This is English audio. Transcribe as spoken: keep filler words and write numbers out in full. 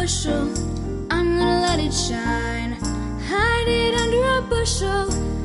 controversial. I'm gonna let it shine. Hide it under a bushel.